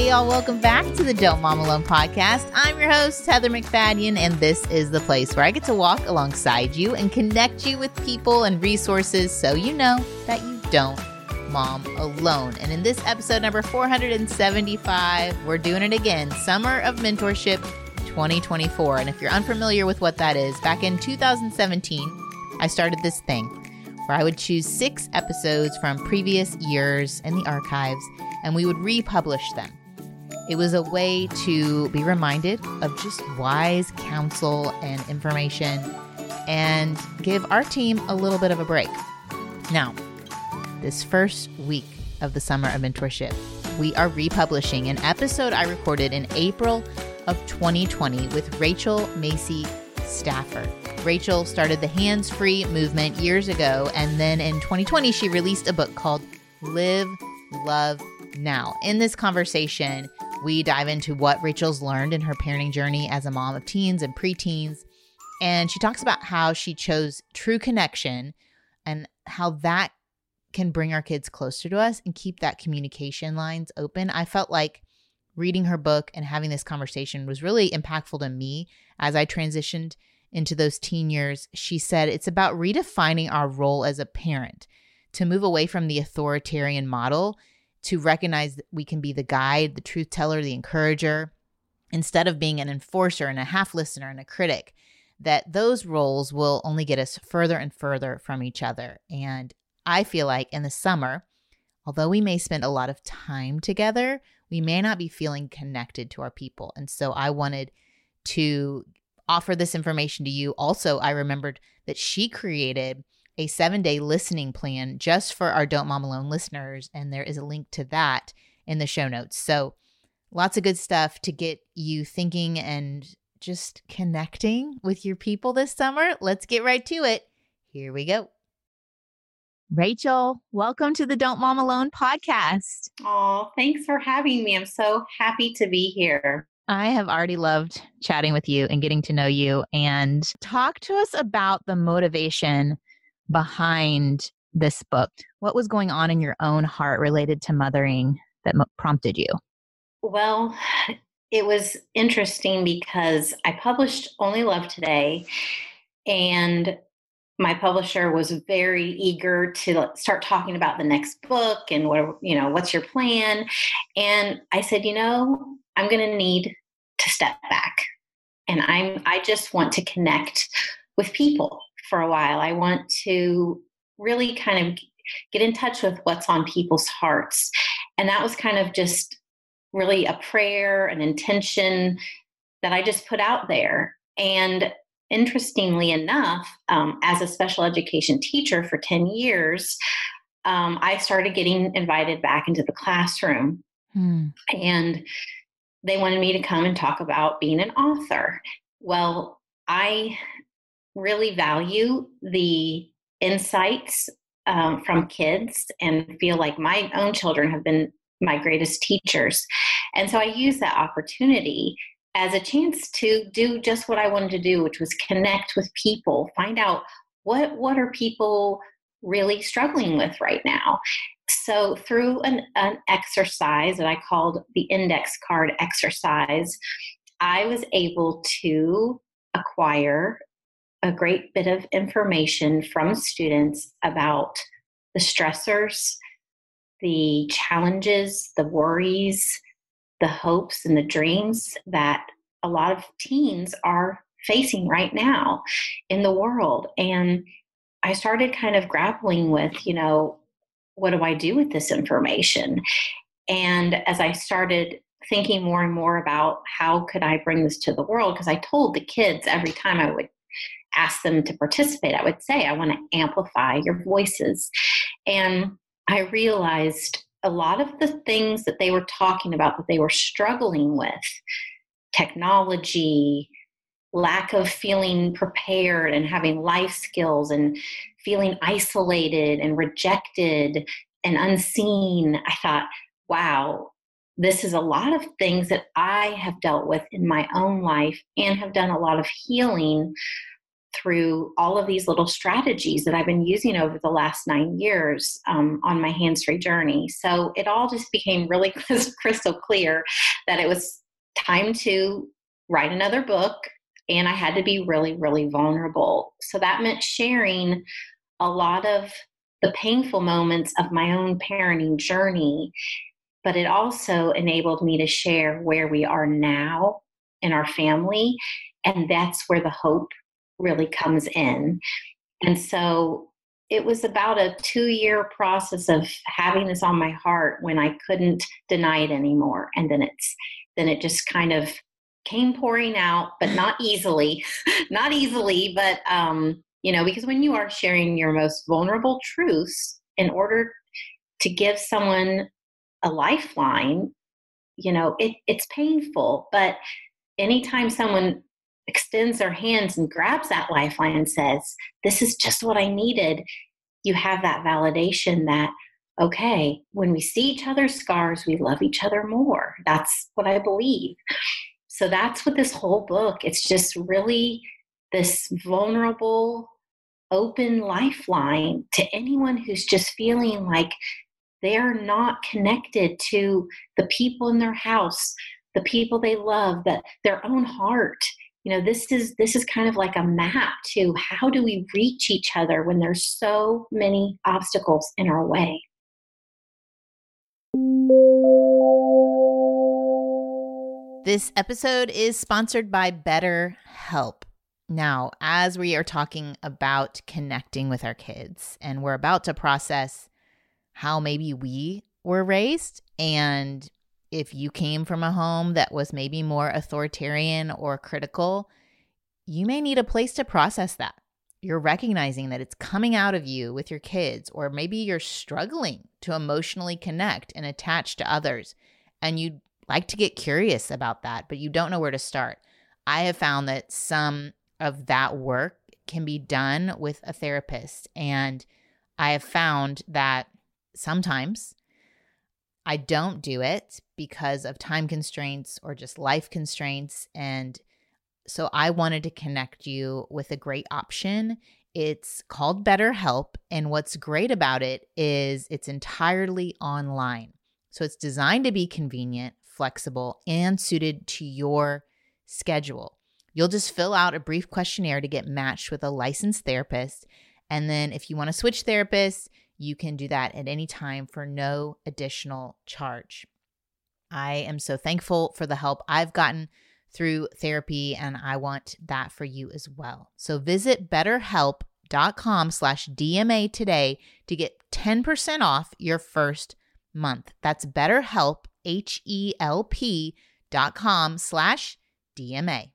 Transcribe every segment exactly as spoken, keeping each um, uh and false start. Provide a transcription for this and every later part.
Hey, y'all, welcome back to the Don't Mom Alone podcast. I'm your host, Heather McFadden, and this is the place where I get to walk alongside you and connect you with people and resources so you know that you don't mom alone. And in this episode number four hundred seventy-five, we're doing it again, Summer of Mentorship twenty twenty-four. And if you're unfamiliar with what that is, back in two thousand seventeen, I started this thing where I would choose six episodes from previous years in the archives, and we would republish them. It was a way to be reminded of just wise counsel and information and give our team a little bit of a break. Now, this first week of the Summer of Mentorship, we are republishing an episode I recorded in April of twenty twenty with Rachel Macy Stafford. Rachel started the Hands-Free movement years ago, and then in twenty twenty, she released a book called Live, Love, Now. In this conversation, we dive into what Rachel's learned in her parenting journey as a mom of teens and preteens, and she talks about how she chose true connection and how that can bring our kids closer to us and keep that communication lines open. I felt like reading her book and having this conversation was really impactful to me as I transitioned into those teen years. She said it's about redefining our role as a parent, to move away from the authoritarian model, to recognize that we can be the guide, the truth teller, the encourager, instead of being an enforcer and a half listener and a critic, that those roles will only get us further and further from each other. And I feel like in the summer, although we may spend a lot of time together, we may not be feeling connected to our people. And so I wanted to offer this information to you. Also, I remembered that she created a seven-day listening plan just for our Don't Mom Alone listeners, and there is a link to that in the show notes. So lots of good stuff to get you thinking and just connecting with your people this summer. Let's get right to it. Here we go. Rachel, welcome to the Don't Mom Alone podcast. Oh, thanks for having me. I'm so happy to be here. I have already loved chatting with you and getting to know you. And talk to us about the motivation behind this book. What was going on in your own heart related to mothering that mo- prompted you? Well, it was interesting because I published Only Love Today, and my publisher was very eager to start talking about the next book and what, you know, what's your plan? And I said, you know, I'm going to need to step back, and I'm, I just want to connect with people for a while. I want to really kind of get in touch with what's on people's hearts. And that was kind of just really a prayer, an intention that I just put out there. And interestingly enough, um, as a special education teacher for ten years, um, I started getting invited back into the classroom. Hmm. And they wanted me to come and talk about being an author. Well, I really value the insights um, from kids and feel like my own children have been my greatest teachers. And so I use that opportunity as a chance to do just what I wanted to do, which was connect with people, find out what, what are people really struggling with right now. So through an, an exercise that I called the index card exercise, I was able to acquire a great bit of information from students about the stressors, the challenges, the worries, the hopes, and the dreams that a lot of teens are facing right now in the world. And I started kind of grappling with, you know, what do I do with this information? And as I started thinking more and more about how could I bring this to the world, because I told the kids every time I would ask them to participate, I would say, I want to amplify your voices. And I realized a lot of the things that they were talking about that they were struggling with, technology, lack of feeling prepared and having life skills and feeling isolated and rejected and unseen, I thought, wow, this is a lot of things that I have dealt with in my own life and have done a lot of healing through all of these little strategies that I've been using over the last nine years um, on my hands-free journey. So it all just became really crystal clear that it was time to write another book, and I had to be really, really vulnerable. So that meant sharing a lot of the painful moments of my own parenting journey, but it also enabled me to share where we are now in our family. And that's where the hope really comes in. And so it was about a two-year process of having this on my heart when I couldn't deny it anymore. And then it's then it just kind of came pouring out, but not easily, not easily, but um, you know, because when you are sharing your most vulnerable truths in order to give someone a lifeline, you know, it, it's painful. But anytime someone extends their hands and grabs that lifeline and says, this is just what I needed, you have that validation that, okay, when we see each other's scars, we love each other more. That's what I believe. So that's what this whole book, it's just really this vulnerable, open lifeline to anyone who's just feeling like they're not connected to the people in their house, the people they love, that their own heart. You know, this is this is kind of like a map to how do we reach each other when there's so many obstacles in our way. This episode is sponsored by BetterHelp. Now, as we are talking about connecting with our kids, and we're about to process how maybe we were raised, and if you came from a home that was maybe more authoritarian or critical, you may need a place to process that. You're recognizing that it's coming out of you with your kids, or maybe you're struggling to emotionally connect and attach to others, and you'd like to get curious about that, but you don't know where to start. I have found that some of that work can be done with a therapist, and I have found that sometimes I don't do it because of time constraints or just life constraints. And so I wanted to connect you with a great option. It's called BetterHelp. And what's great about it is it's entirely online. So it's designed to be convenient, flexible, and suited to your schedule. You'll just fill out a brief questionnaire to get matched with a licensed therapist. And then if you want to switch therapists, you can do that at any time for no additional charge. I am so thankful for the help I've gotten through therapy, and I want that for you as well. So visit betterhelp.com slash DMA today to get ten percent off your first month. That's betterhelp, H-E-L-P dot com slash DMA.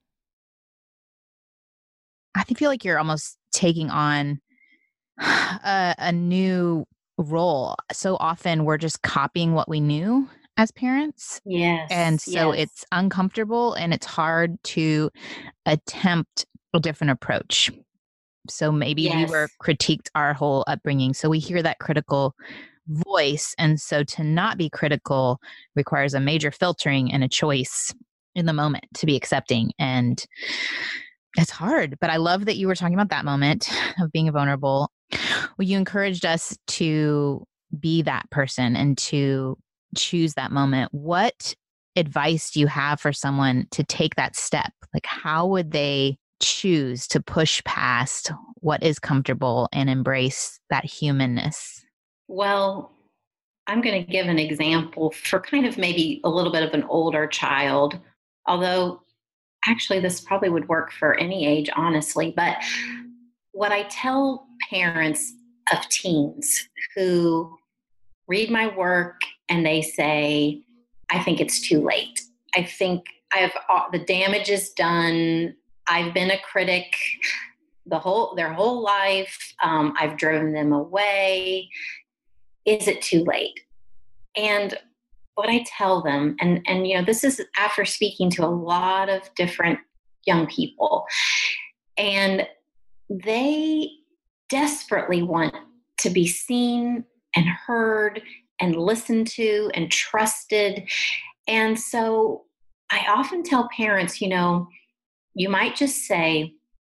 I feel like you're almost taking on a, a new role. So often we're just copying what we knew as parents. Yes. And so yes. it's uncomfortable and it's hard to attempt a different approach. So maybe yes. we were critiqued our whole upbringing. So we hear that critical voice. And so to not be critical requires a major filtering and a choice in the moment to be accepting. And it's hard, but I love that you were talking about that moment of being vulnerable. Well, you encouraged us to be that person and to choose that moment. What advice do you have for someone to take that step? Like, how would they choose to push past what is comfortable and embrace that humanness? Well, I'm going to give an example for kind of maybe a little bit of an older child, although actually this probably would work for any age, honestly. But what I tell parents of teens who read my work and they say, I think it's too late. I think I have the damage is done. I've been a critic the whole their whole life. Um, I've driven them away. Is it too late? And what I tell them, and, and, you know, this is after speaking to a lot of different young people, and they desperately want to be seen and heard and listened to and trusted. And so I often tell parents, you know, you might just say,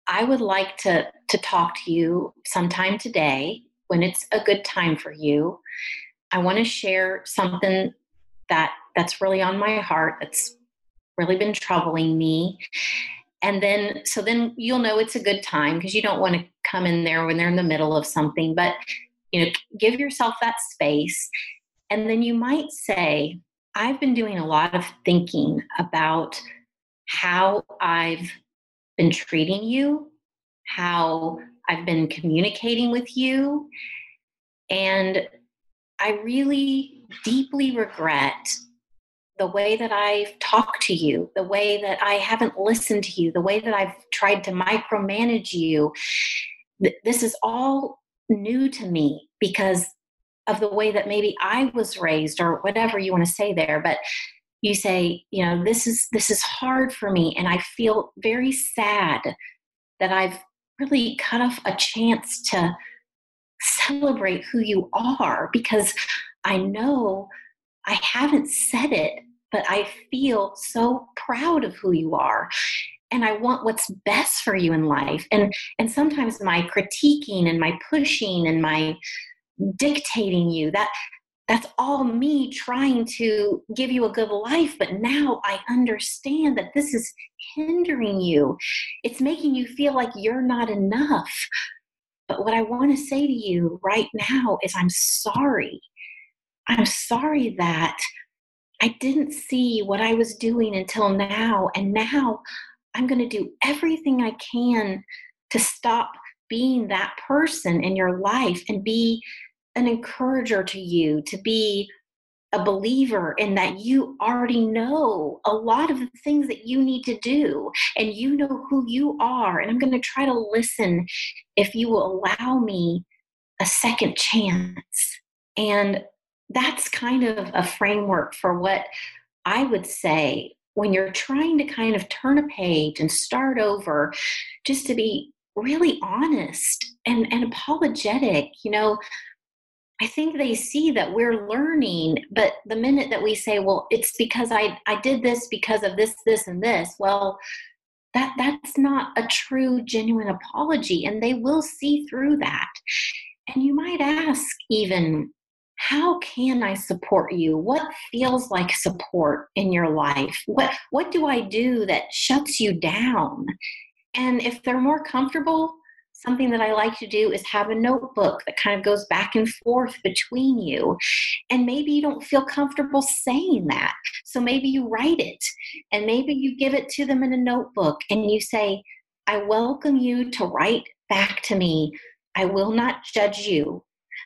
I would like to, to talk to you sometime today when it's a good time for you. I want to share something that that's really on my heart, that's really been troubling me. And then, so then you'll know it's a good time, because you don't want to come in there when they're in the middle of something, but, you know, give yourself that space. And then you might say, I've been doing a lot of thinking about how I've been treating you, how I've been communicating with you. And I really deeply regret the way that I've talked to you, the way that I haven't listened to you, the way that I've tried to micromanage you. This is all new to me because of the way that maybe I was raised, or whatever you want to say there. But you say, you know, this is this is hard for me, and I feel very sad that I've really cut off a chance to celebrate who you are, because I know I haven't said it, but I feel so proud of who you are. And I want what's best for you in life. And and sometimes my critiquing and my pushing and my dictating you, that that's all me trying to give you a good life. But now I understand that this is hindering you. It's making you feel like you're not enough. But what I want to say to you right now is I'm sorry. I'm sorry that I didn't see what I was doing until now. And now I'm going to do everything I can to stop being that person in your life and be an encourager to you, to be a believer in that you already know a lot of the things that you need to do, and you know who you are. And I'm going to try to listen if you will allow me a second chance. And that's kind of a framework for what I would say when you're trying to kind of turn a page and start over, just to be really honest and, and apologetic. You know, I think they see that we're learning, but the minute that we say, well, it's because I, I did this because of this, this, and this, well, that that's not a true, genuine apology, and they will see through that. And you might ask even, how can I support you? What feels like support in your life? What what do I do that shuts you down? And if they're more comfortable, something that I like to do is have a notebook that kind of goes back and forth between you. And maybe you don't feel comfortable saying that. So maybe you write it, and maybe you give it to them in a notebook, and you say, I welcome you to write back to me. I will not judge you.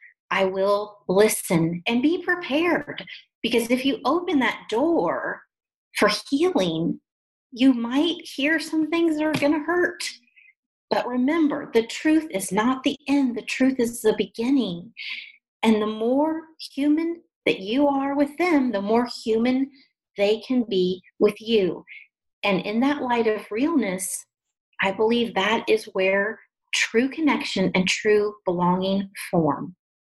I will listen, and be prepared. Because if you open that door for healing, you might hear some things that are going to hurt. But remember, the truth is not the end. The truth is the beginning. And the more human that you are with them, the more human they can be with you. And in that light of realness, I believe that is where true connection and true belonging form.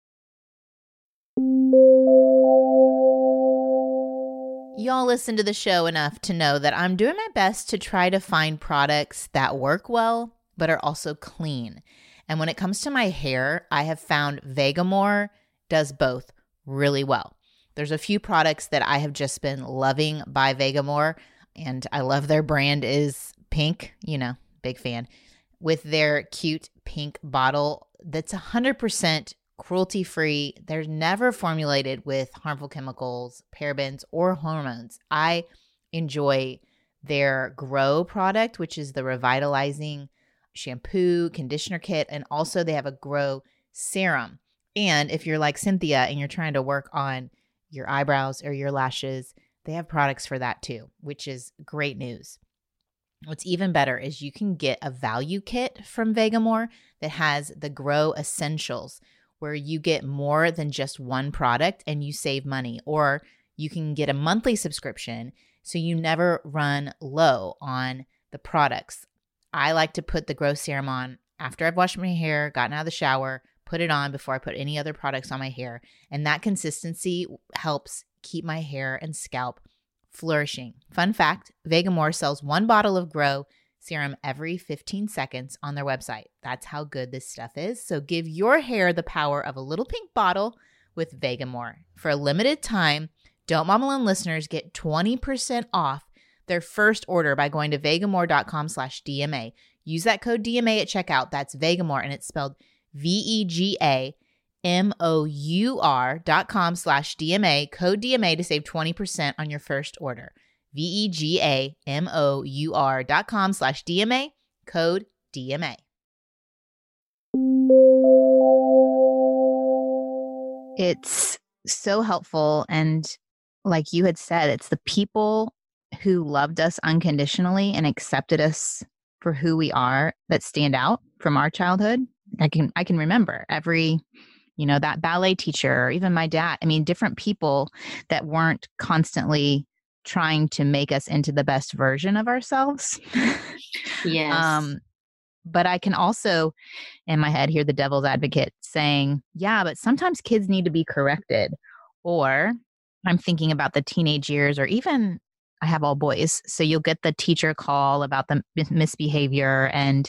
Y'all listen to the show enough to know that I'm doing my best to try to find products that work well, but are also clean. And when it comes to my hair, I have found Vegamour does both really well. There's a few products that I have just been loving by Vegamour, and I love their brand is pink, you know, big fan, with their cute pink bottle that's one hundred percent cruelty-free. They're never formulated with harmful chemicals, parabens, or hormones. I enjoy their Grow product, which is the revitalizing shampoo, conditioner kit, and also they have a Grow serum. And if you're like Cynthia and you're trying to work on your eyebrows or your lashes, they have products for that too, which is great news. What's even better is you can get a value kit from Vegamour that has the Grow Essentials, where you get more than just one product and you save money. Or you can get a monthly subscription so you never run low on the products. I like to put the Grow Serum on after I've washed my hair, gotten out of the shower, put it on before I put any other products on my hair. And that consistency helps keep my hair and scalp flourishing. Fun fact, Vegamour sells one bottle of Grow serum every fifteen seconds on their website. That's how good this stuff is. So give your hair the power of a little pink bottle with Vegamour. For a limited time, Don't Mom Alone listeners get twenty percent off their first order by going to vegamour.com slash DMA. Use that code D M A at checkout. That's Vegamour, and it's spelled V E G A M O U R dot com slash D M A, code D M A to save twenty percent on your first order. V E G A M O U R dot com slash D M A, code D M A. It's so helpful. And like you had said, it's the people who loved us unconditionally and accepted us for who we are that stand out from our childhood. I can, I can remember every, you know, that ballet teacher, or even my dad. I mean, different people that weren't constantly trying to make us into the best version of ourselves. Yes. Um, but I can also, in my head, hear the devil's advocate saying, yeah, but sometimes kids need to be corrected. Or I'm thinking about the teenage years, or even I have all boys. So you'll get the teacher call about the misbehavior. And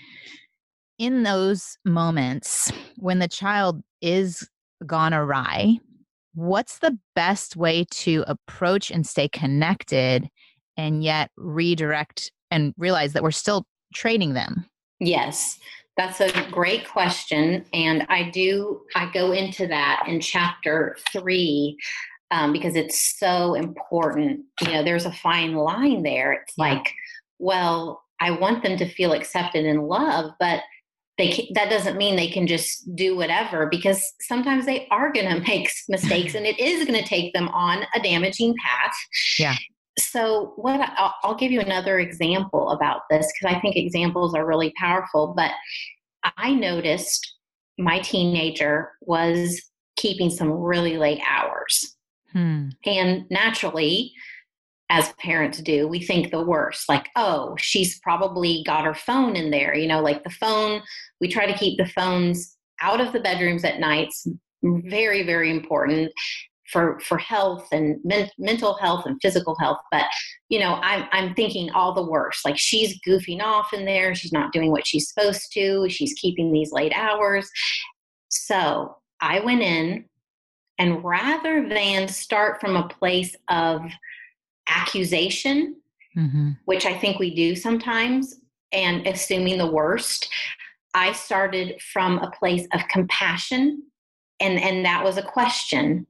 in those moments when the child is gone awry, what's the best way to approach and stay connected and yet redirect and realize that we're still training them? Yes, that's a great question. And I do, I go into that in chapter three um, because it's so important. You know, there's a fine line there. It's Yeah. like, well, I want them to feel accepted and loved, but they can, that doesn't mean they can just do whatever, because sometimes they are going to make mistakes and it is going to take them on a damaging path. Yeah. So what I, I'll, I'll give you another example about this, because I think examples are really powerful. But I noticed my teenager was keeping some really late hours. Hmm. And naturally, as parents do, we think the worst, like, oh, she's probably got her phone in there. You know, like the phone, we try to keep the phones out of the bedrooms at nights. Very, very important for, for health and men, mental health and physical health. But, you know, I'm, I'm thinking all the worst, like she's goofing off in there. She's not doing what she's supposed to. She's keeping these late hours. So I went in, and rather than start from a place of accusation, Mm-hmm. which I think we do sometimes, and assuming the worst, I started from a place of compassion. And, and that was a question.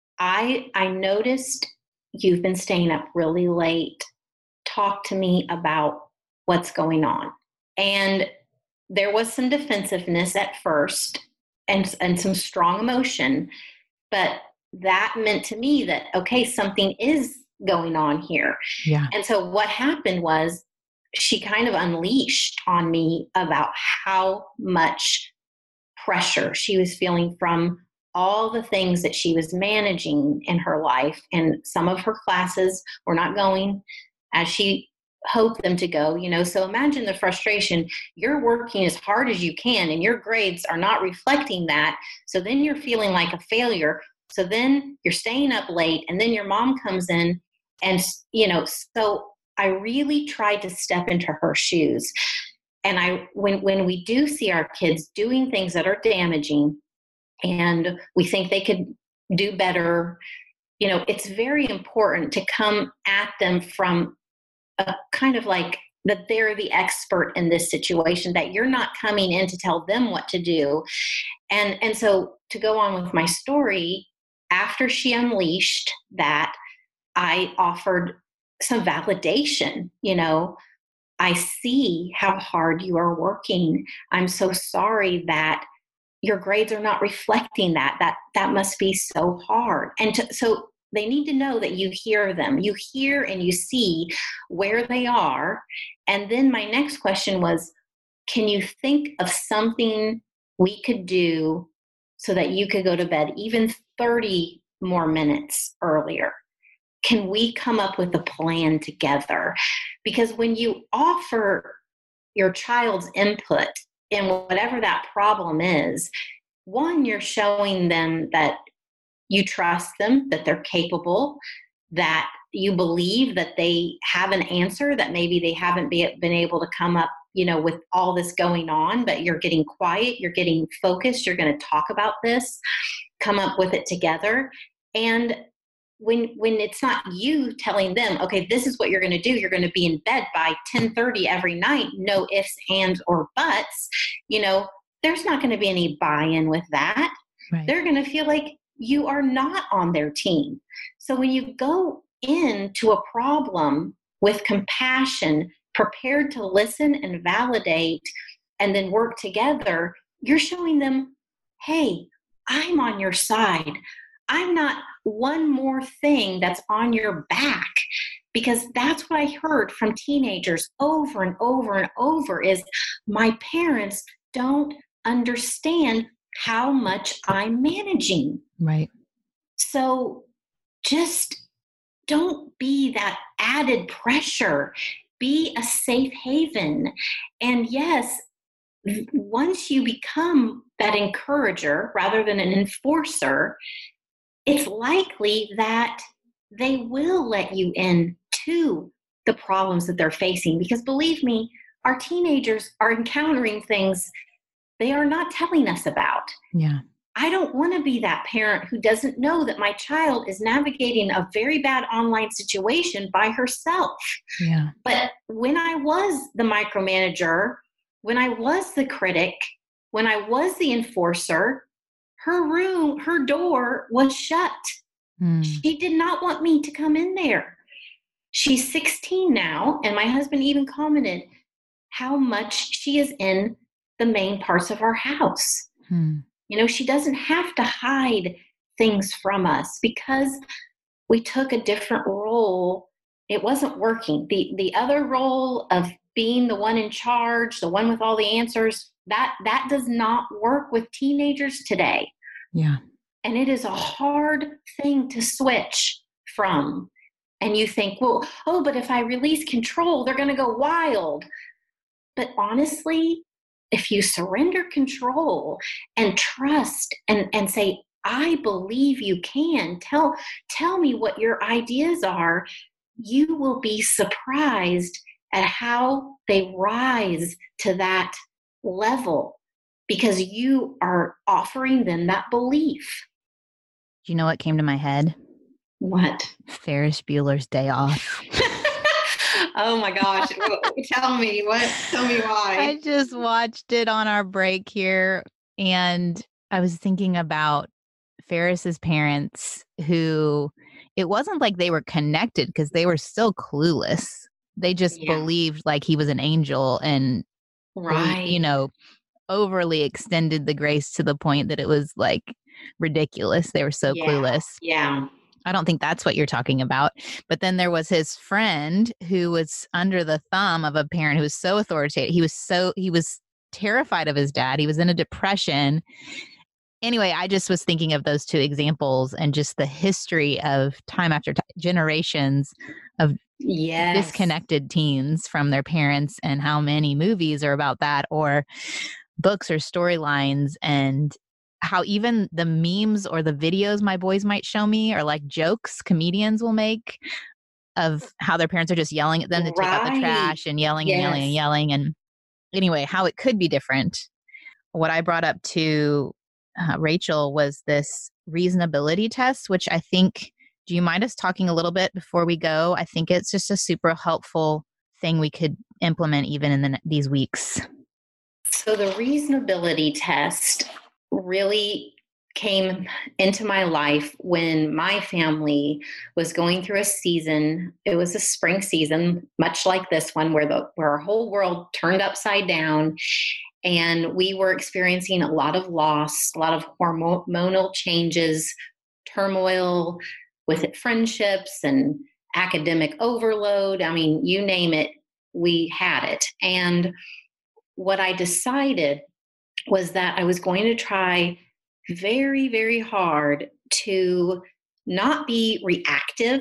I, I noticed you've been staying up really late. Talk to me about what's going on. And there was some defensiveness at first and, and some strong emotion, but that meant to me that, okay, something is going on here. Yeah. And so what happened was she kind of unleashed on me about how much pressure she was feeling from all the things that she was managing in her life. And some of her classes were not going as she hoped them to go, you know. So imagine the frustration. You're working as hard as you can and your grades are not reflecting that. So then you're feeling like a failure. So then you're staying up late, and then your mom comes in. And, you know, so I really tried to step into her shoes. And I, when, when we do see our kids doing things that are damaging and we think they could do better, you know, it's very important to come at them from a kind of like that they're the expert in this situation, that you're not coming in to tell them what to do. And, and so to go on with my story, after she unleashed that, I offered some validation. You know, I see how hard you are working. I'm so sorry that your grades are not reflecting that. That that must be so hard. And to, so they need to know that you hear them. You hear and you see where they are. And then my next question was, can you think of something we could do so that you could go to bed even thirty more minutes earlier? Can we come up with a plan together? Because when you offer your child's input in whatever that problem is, one, you're showing them that you trust them, that they're capable, that you believe that they have an answer, that maybe they haven't be, been able to come up, you know, with all this going on, but you're getting quiet, you're getting focused, you're going to talk about this, come up with it together. And when when it's not you telling them, okay, this is what you're going to do, you're going to be in bed by ten thirty every night, no ifs, ands, or buts, you know, there's not going to be any buy-in with that. Right. They're going to feel like you are not on their team. So when you go into a problem with compassion, prepared to listen and validate, and then work together, you're showing them, hey, I'm on your side. I'm not one more thing that's on your back. Because that's what I heard from teenagers over and over and over is my parents don't understand how much I'm managing. Right. So just don't be that added pressure. Be a safe haven. And yes, once you become that encourager rather than an enforcer, it's likely that they will let you in to the problems that they're facing. Because believe me, our teenagers are encountering things they are not telling us about. Yeah. I don't want to be that parent who doesn't know that my child is navigating a very bad online situation by herself. Yeah. But when I was the micromanager, when I was the critic, when I was the enforcer, her room, her door was shut. Mm. She did not want me to come in there. She's sixteen now, and my husband even commented how much she is in the main parts of our house. Mm. You know, she doesn't have to hide things from us because we took a different role. It wasn't working. The the other role of being the one in charge, the one with all the answers, that that does not work with teenagers today. Yeah. And it is a hard thing to switch from. And you think, well, oh, but if I release control, they're going to go wild. But honestly, if you surrender control and trust and, and say, I believe you can, tell, tell me what your ideas are, you will be surprised at how they rise to that level because you are offering them that belief. Do you know what came to my head? What? Ferris Bueller's Day Off. Oh my gosh. Tell me what, tell me why. I just watched it on our break here and I was thinking about Ferris's parents who it wasn't like they were connected because they were still clueless. They just Yeah. believed like he was an angel and, Right. you know, overly extended the grace to the point that it was like ridiculous. They were so Yeah. clueless. Yeah. I don't think that's what you're talking about. But then there was his friend who was under the thumb of a parent who was so authoritative. He was so, he was terrified of his dad. He was in a depression. Anyway, I just was thinking of those two examples and just the history of time after t- generations of Yes. disconnected teens from their parents and how many movies are about that or books or storylines and how even the memes or the videos my boys might show me are like jokes comedians will make of how their parents are just yelling at them to take out the Right. trash and yelling and yelling and Yes. yelling. And anyway, how it could be different. What I brought up to uh, Rachel was this reasonability test, which I think, do you mind us talking a little bit before we go? I think it's just a super helpful thing we could implement even in the, these weeks. So the reasonability test really came into my life when my family was going through a season. It was a spring season, much like this one, where the where our whole world turned upside down, and we were experiencing a lot of loss, a lot of hormonal changes, turmoil with it, friendships and academic overload. I mean, you name it, we had it. And what I decided was that I was going to try very, very hard to not be reactive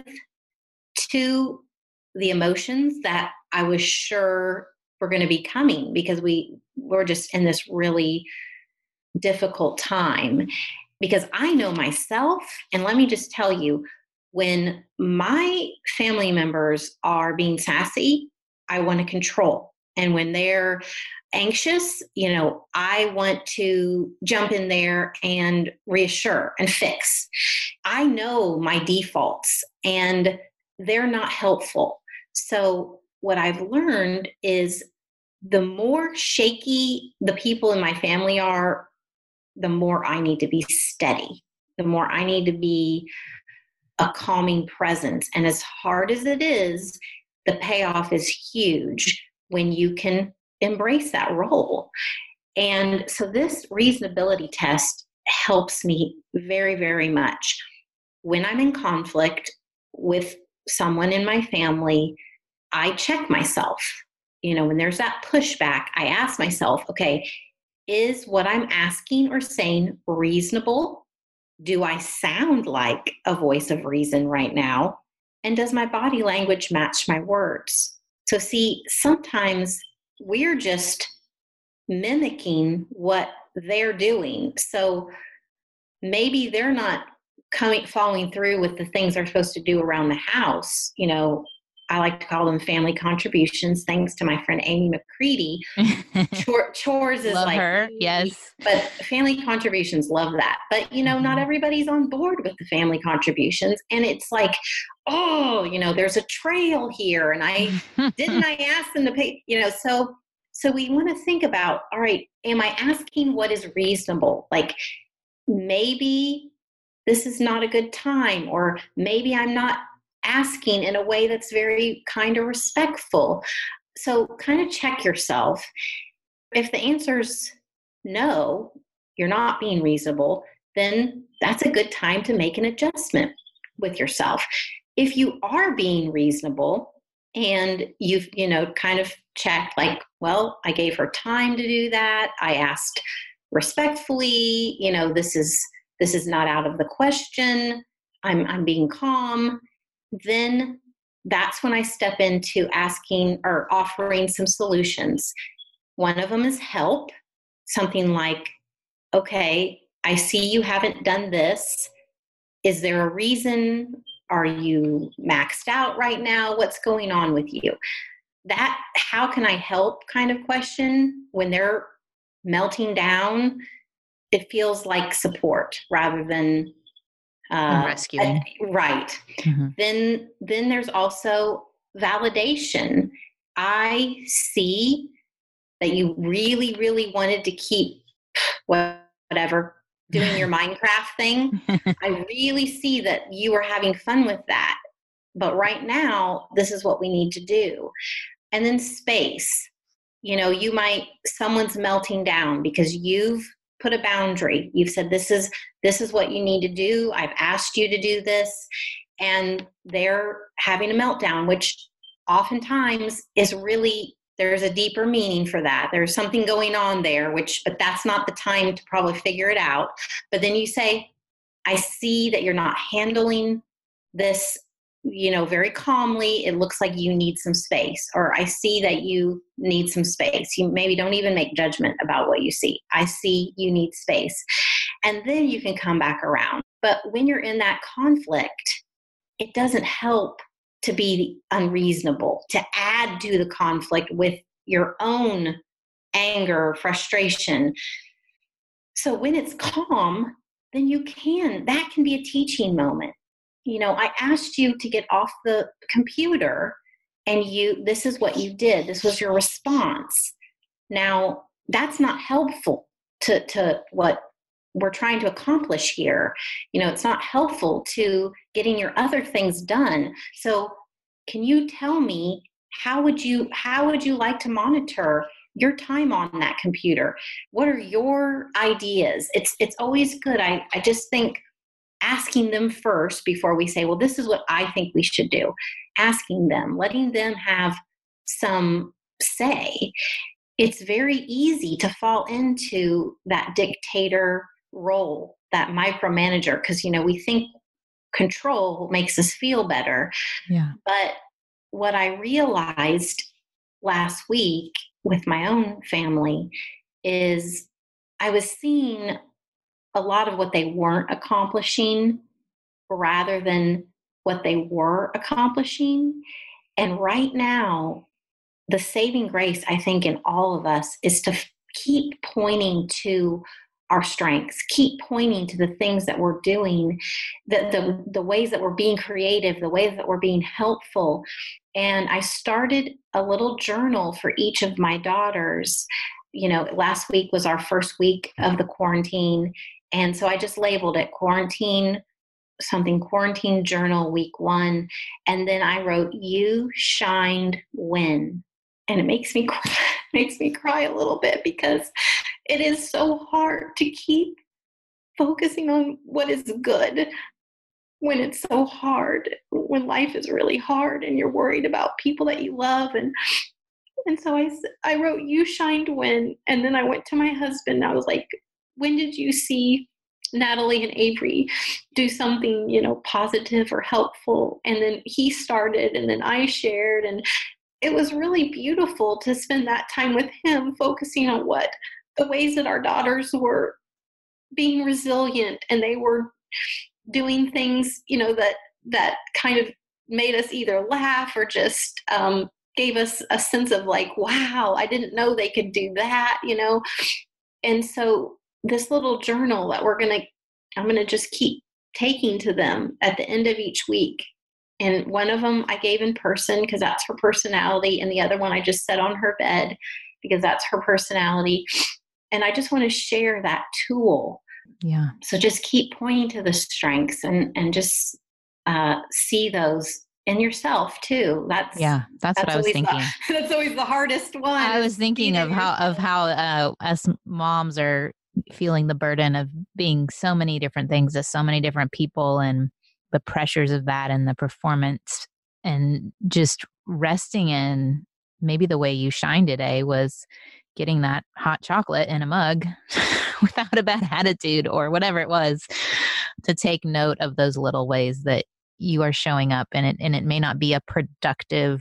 to the emotions that I was sure were going to be coming because we were just in this really difficult time. Because I know myself, and let me just tell you, When my family members are being sassy, I want to control. And when they're anxious, you know, I want to jump in there and reassure and fix. I know my defaults and they're not helpful. So what I've learned is the more shaky the people in my family are, the more I need to be steady, the more I need to be a calming presence. And as hard as it is, the payoff is huge when you can embrace that role. And so this reasonability test helps me very, very much. When I'm in conflict with someone in my family, I check myself. You know, when there's that pushback, I ask myself, okay, is what I'm asking or saying reasonable? Do I sound like a voice of reason right now? And does my body language match my words? So see, sometimes we're just mimicking what they're doing. So maybe they're not coming, following through with the things they're supposed to do around the house. You know, I like to call them family contributions, thanks to my friend Amy McCready. Chore, chores is love like, her. Yes. But family contributions, love that. But, you know, mm-hmm. not everybody's on board with the family contributions. And it's like, oh, you know, there's a trail here. And I, didn't I ask them to pay, you know, so, so we want to think about, all right, am I asking what is reasonable? Like maybe this is not a good time, or maybe I'm not asking in a way that's very kind or respectful. So kind of check yourself. If the answer's no, you're not being reasonable, then that's a good time to make an adjustment with yourself. If you are being reasonable and you've, you know, kind of checked like, well, I gave her time to do that. I asked respectfully, you know, this is, this is not out of the question. I'm, I'm being calm. Then that's when I step into asking or offering some solutions. One of them is help. Something like, okay, I see you haven't done this. Is there a reason? Are you maxed out right now? What's going on with you? That how can I help kind of question, when they're melting down, it feels like support rather than uh, rescuing. A, right. Mm-hmm. Then, then there's also validation. I see that you really, really wanted to keep whatever, doing your Minecraft thing. I really see that you are having fun with that. But right now, this is what we need to do. And then space. You know, you might, someone's melting down because you've put a boundary. You've said, this is, this is what you need to do. I've asked you to do this. And they're having a meltdown, which oftentimes is really, there's a deeper meaning for that. There's something going on there, which, but that's not the time to probably figure it out. But then you say, I see that you're not handling this, you know, very calmly. It looks like you need some space, or I see that you need some space. You maybe don't even make judgment about what you see. I see you need space. And then you can come back around. But when you're in that conflict, it doesn't help to be unreasonable, to add to the conflict with your own anger, frustration. So when it's calm, then you can, that can be a teaching moment. You know, I asked you to get off the computer and you, this is what you did. This was your response. Now, that's not helpful to, to what we're trying to accomplish here. You know, it's not helpful to getting your other things done. So can you tell me, how would you, how would you like to monitor your time on that computer? What are your ideas? It's, it's always good. I, I just think asking them first before we say, well, this is what I think we should do. Asking them, letting them have some say. It's very easy to fall into that dictator role, that micromanager, because, you know, we think control makes us feel better. Yeah. But what I realized last week with my own family is I was seeing a lot of what they weren't accomplishing rather than what they were accomplishing. And right now, the saving grace, I think, in all of us is to f- keep pointing to our strengths, keep pointing to the things that we're doing, the, the, the ways that we're being creative, the ways that we're being helpful. And I started a little journal for each of my daughters. You know, last week was our first week of the quarantine. And so I just labeled it quarantine, something quarantine journal week one. And then I wrote, you shined when. And it makes me cry, makes me cry a little bit because it is so hard to keep focusing on what is good when it's so hard, when life is really hard and you're worried about people that you love. And and so I, I wrote, you shined when, and then I went to my husband and I was like, when did you see Natalie and Avery do something, you know, positive or helpful? And then he started, and then I shared, and it was really beautiful to spend that time with him, focusing on what the ways that our daughters were being resilient, and they were doing things, you know, that that kind of made us either laugh or just um, gave us a sense of like, wow, I didn't know they could do that, you know. And so this little journal that we're gonna, I'm gonna just keep taking to them at the end of each week. And one of them I gave in person because that's her personality. And the other one I just set on her bed because that's her personality. And I just want to share that tool. Yeah. So just keep pointing to the strengths and, and just uh, see those in yourself too. That's yeah. That's, that's what I was thinking. The, that's always the hardest one. I was thinking of how, of how uh, us moms are feeling the burden of being so many different things to so many different people, and the pressures of that and the performance, and just resting in maybe the way you shine today was getting that hot chocolate in a mug without a bad attitude or whatever it was, to take note of those little ways that you are showing up. And it, and it may not be a productive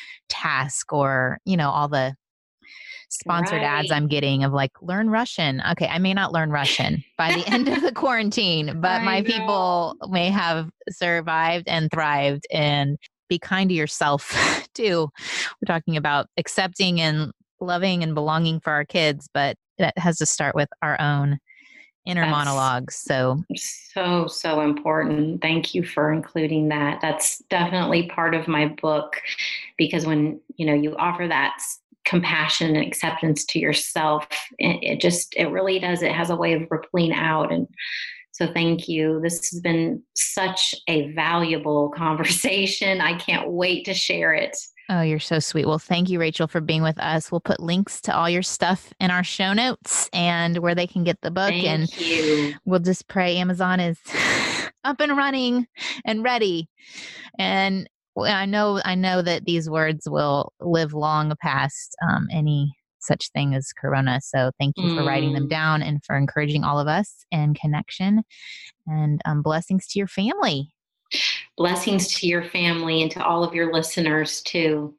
task or, you know, all the sponsored right. ads I'm getting of like, learn Russian. Okay. I may not learn Russian by the end of the quarantine, but I my know. people may have survived and thrived. And be kind to yourself too. We're talking about accepting and loving and belonging for our kids, but that has to start with our own inner That's monologues. So, so, so important. Thank you for including that. That's definitely part of my book, because when, you know, you offer that compassion and acceptance to yourself, it, it just, it really does. It has a way of rippling out. And so thank you. This has been such a valuable conversation. I can't wait to share it. Oh, you're so sweet. Well, thank you, Rachel, for being with us. We'll put links to all your stuff in our show notes and where they can get the book. Thank and you. We'll just pray Amazon is up and running and ready. And I know, I know that these words will live long past um, any such thing as Corona. So thank you mm. for writing them down and for encouraging all of us and connection, and um, blessings to your family. Blessings to your family and to all of your listeners too.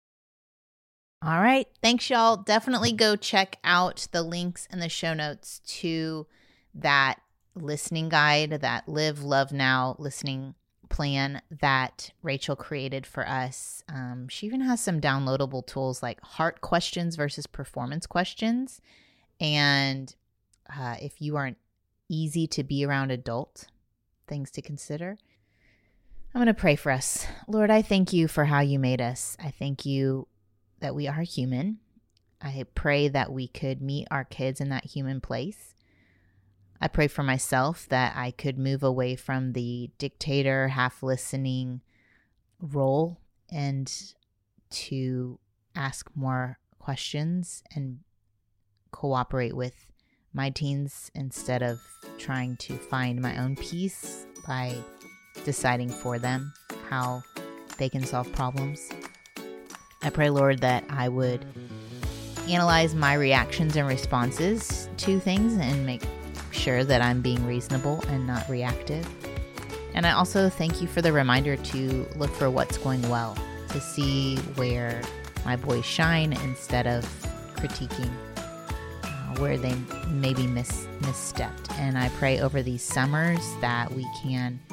All right. Thanks, y'all. Definitely go check out the links in the show notes to that listening guide, that Live, Love Now listening plan that Rachel created for us. Um, she even has some downloadable tools like heart questions versus performance questions. And uh, if you are an easy to be around adult, things to consider. I'm going to pray for us. Lord, I thank you for how you made us. I thank you that we are human. I pray that we could meet our kids in that human place. I pray for myself that I could move away from the dictator, half listening role and to ask more questions and cooperate with my teens instead of trying to find my own peace by deciding for them how they can solve problems. I pray, Lord, that I would analyze my reactions and responses to things and make sure that I'm being reasonable and not reactive. And I also thank you for the reminder to look for what's going well, to see where my boys shine instead of critiquing uh, where they maybe mis- misstepped. And I pray over these summers that we can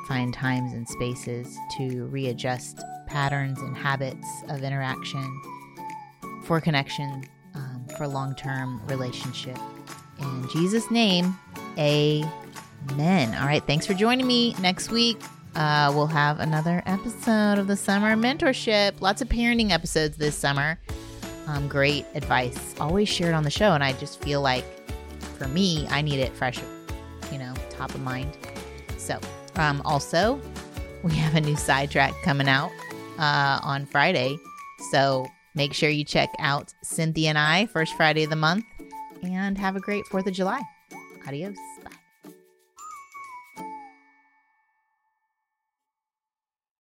find times and spaces to readjust patterns and habits of interaction for connection, um, for long-term relationship. In Jesus' name, amen. All right, thanks for joining me. Next week, uh, we'll have another episode of the Summer Mentorship. Lots of parenting episodes this summer. Um, great advice, always shared on the show. And I just feel like, for me, I need it fresh, you know, top of mind. So, um, also, we have a new sidetrack coming out uh, on Friday. So make sure you check out Cynthia and I, first Friday of the month. And have a great fourth of July. Adios.